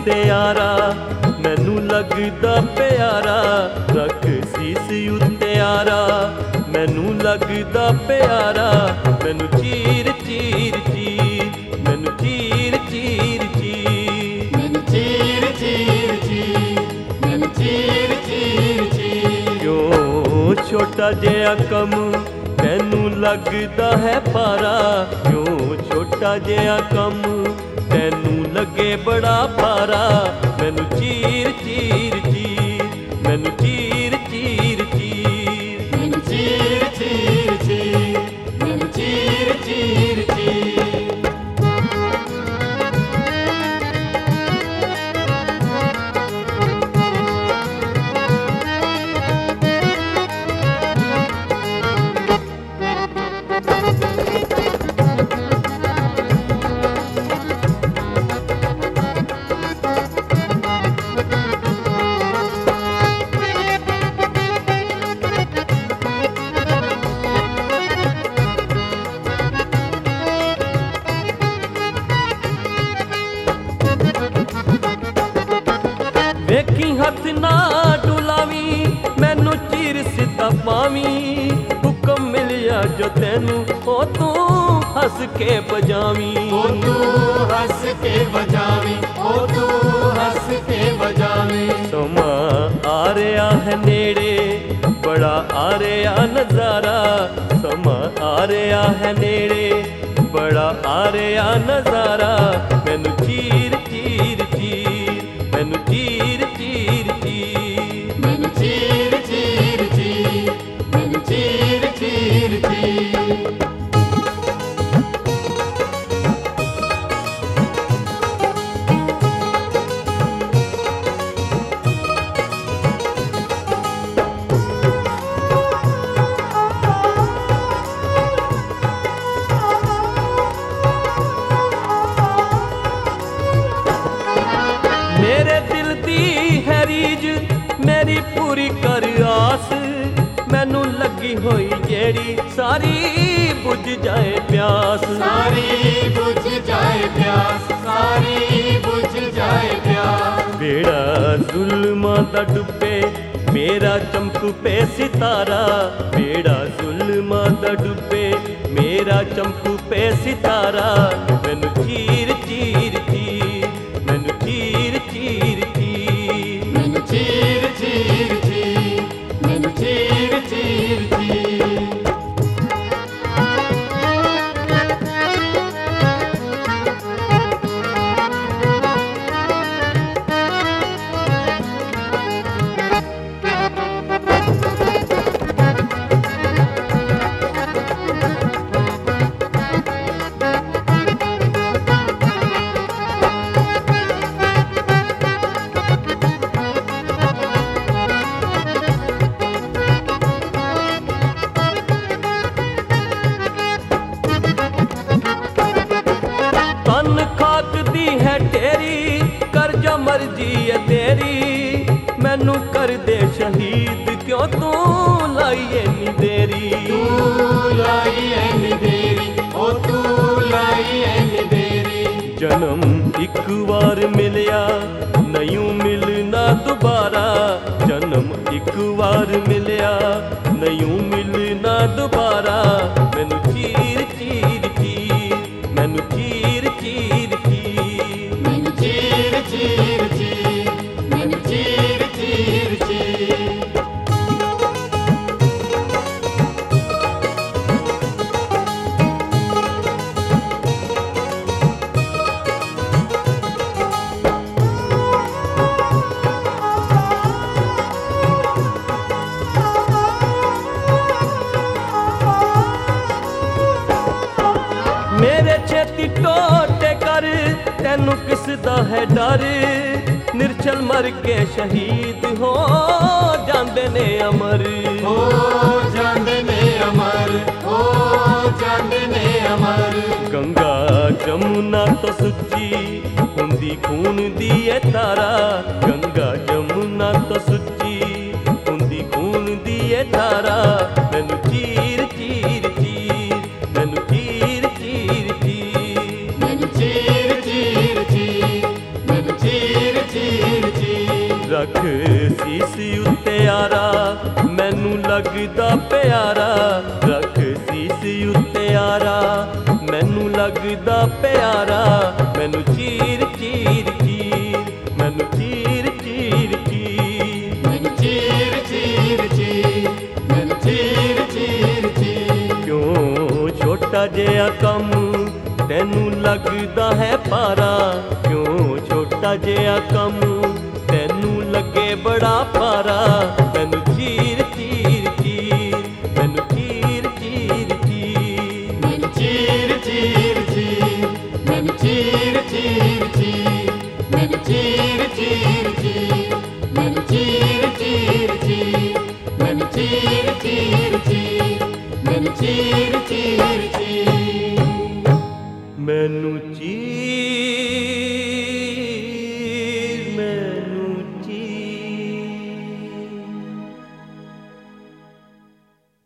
उत्ते यारा मैनू लगदा प्यारा, रख सीस उत्ते यारा मैनू लगदा प्यारा। मैनू चीर चीर चीर, मैनू चीर चीर चीर, मैनू चीर चीर चीर, मैनू चीर चीर चीर। क्यों छोटा जिहा कम तैनू लगदा है पारा, क्यों छोटा जिहा कम तैनू लगे बड़ा पारा। मैनू चीर चीर चीर, मैनू चीर चीर चीर, मैनू चीर चीर चीर, मैनू चीर चीर चीर। वेखी हथ ना डुलावी मैनू चीर सीधा पावी, हुक्म मिलिया जो तैनू ओ तू हस के बजावी। ओ तू हंस के बजावी, ओ तू हंस के बजावी। समा आ रहा है नेड़े बड़ा आ रहा नजारा, समा आ रहा है नेड़े बड़ा आ रहा नजारा। मैनू चीर चीर चीर, मैनू चीर चीर चीर, मैनू चीर चीर चीर, मैनू चीर चीर चीर। मेरे दिल दी है रीज मेरी पूरी कर आस, मैनू लगी होई जेड़ी सारी बुझ जाए प्यास। सारी बुझ जाए प्यास, सारी बुझ जाए प्यास। बेड़ा जुल्मां दा डुबे मेरा चमकू पे सितारा, बेड़ा जुल्मां दा डुबे मेरा चमकू पे सितारा। मैनू चीर चीर चीर, मैनू चीर चीर चीर, मैनू चीर चीर चीर, मैनू चीर चीर चीर। तन खाक दी है तेरी कर जा मर्जी है तेरी, मैनू कर दे शहीद क्यों तू लाइए नी देरी। तू लाई ऐनी देरी, ओ तू लाई ऐनी देरी। जन्म एक बार मिलिया नहीं मिलना दोबारा, जन्म एक बार मिलिया नहीं मिलना दोबारा। मैनू चीर चीर चीर, मैनू चीर चीर चीर, मैनू चीर चीर चीर, मैनू चीर चीर चीर। मेरे छेती टोटे कर तैनू किसदा है डर, निरछल मर के शहीद हो जांदे ने अमर। ओ जांदे ने अमर, ओ जांदे ने अमर। गंगा जमुना तो सुच्ची हुंदी खून दी है तारा, गंगा जमुना तो सुच्ची हुंदी खून दी है तारा। मैनू चीर चीर चीर, मैनू चीर चीर चीर, मैनू चीर चीर चीर, मैनू चीर ਲੱਗਦਾ ਪਿਆਰਾ, ਮੈਨੂੰ ਚੀਰ ਚੀਰ ਚੀਰ, ਮੈਨੂੰ ਚੀਰ ਚੀਰ ਚੀਰ, ਮੈਨੂੰ ਚੀਰ ਚੀਰ ਚੀਰ, ਮੈਨੂੰ ਚੀਰ ਚੀਰ ਚੀਰ। ਕਿਉਂ ਛੋਟਾ ਜਿਹਾ ਕੰਮ ਤੈਨੂੰ ਲੱਗਦਾ ਹੈ ਭਾਰਾ, ਕਿਉਂ ਛੋਟਾ ਜਿਹਾ ਕੰਮ ਤੈਨੂੰ ਲੱਗੇ ਬੜਾ ਭਾਰਾ, ਮੈਨੂੰ ਚੀਰ ਚੀਰ ਚੀਰ, ਮੈਨੂੰ ਚੀਰ ਚੀਰ ਚੀਰ, ਮੈਨੂੰ ਚੀਰ ਚੀਰ ਚੀਰ, ਮੈਨੂੰ ਚੀਰ ਚੀਰ ਚੀਰ, ਮੈਨੂੰ ਚੀਰ ਚੀਰ ਚੀਰ, ਮੈਨੂੰ ਚੀਰ ਚੀਰ ਚੀਰ, ਮੈਨੂੰ ਚੀਰ ਚੀਰ ਚੀਰ, ਮੈਨੂੰ ਚੀਰ ਚੀਰ ਚੀਰ। ਮੈਨੂੰ